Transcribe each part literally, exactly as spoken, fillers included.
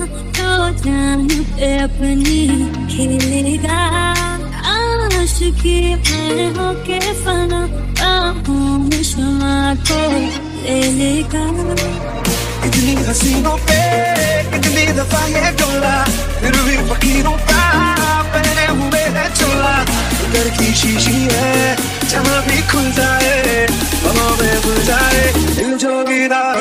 तो जान पे अपनी खेलेगा। आशिकी में होके फना बाहों में शमा को ले लेगा। कितनी हसीनों पे कितनी दफा ये डोला, फिर भी फकीरों का पहने हुए है चोला। घर की शीशी है जहाँ भी खुल जाए, बाहों में घुल जाए दिल जो गिरा।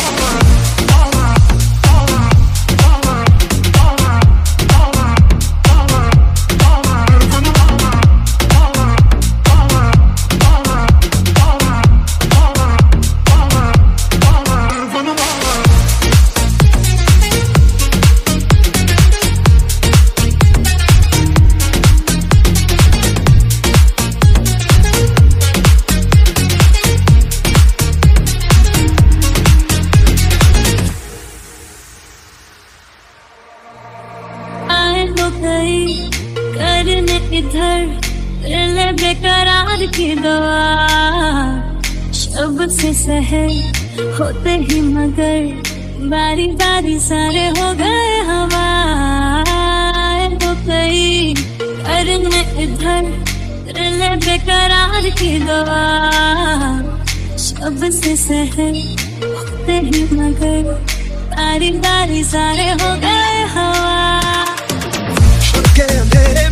करने इधर दिल बेकरार की दुआ, शब से सहर होते ही मगर बारी बारी सारे हो गए हवा। हो गई करने इधर दिल बेकरार की दुआ, शब से सहर होते ही मगर बारी बारी सारे हो गए हवा। के अंधेरे